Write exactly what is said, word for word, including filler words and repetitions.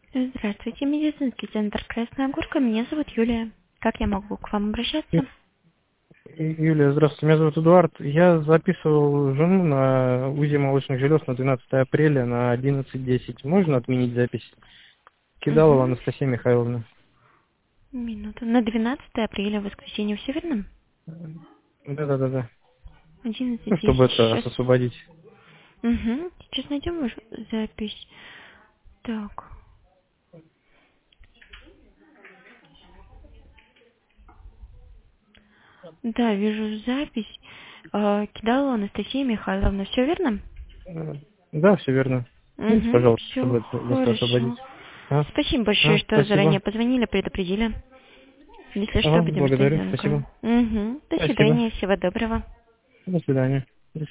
Здравствуйте, медицинский центр Красная Горка. Меня зовут Юлия. Как я могу к вам обращаться? Юлия, здравствуйте, меня зовут Эдуард. Я записывал жену на УЗИ молочных желез на двенадцатое апреля на одиннадцать десять. Можно отменить запись? Кидалова Угу. Анастасия Михайловна. Минуту. На двенадцатое апреля, воскресенье, все верно? Да-да-да-да. Ну, одиннадцать чтобы десять. это Сейчас. освободить. Угу. Сейчас найдем вашу запись. Так. Да, вижу запись. А, Кидалова Анастасия Михайловна. Все верно? Э, Да, все верно. Ну, Угу. пожалуйста, Все чтобы это место освободить. хорошо. А? Спасибо большое, А, что заранее спасибо. позвонили, предупредили. Если что, А, будем ждать благодарю, звонка. спасибо. Угу. До Спасибо. свидания, всего доброго. До свидания.